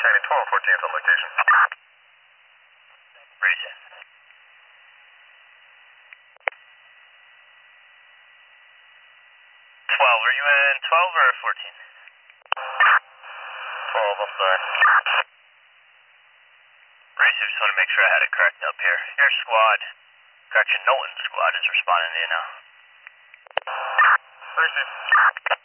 maintaining 12, 14th on location. Raise it. 12, are you in 12 or 14? 12, I'm sorry. Raise it, just want to make sure I had it correct up here. Air squad, correction, Knowlton squad is responding to you now. Raise it.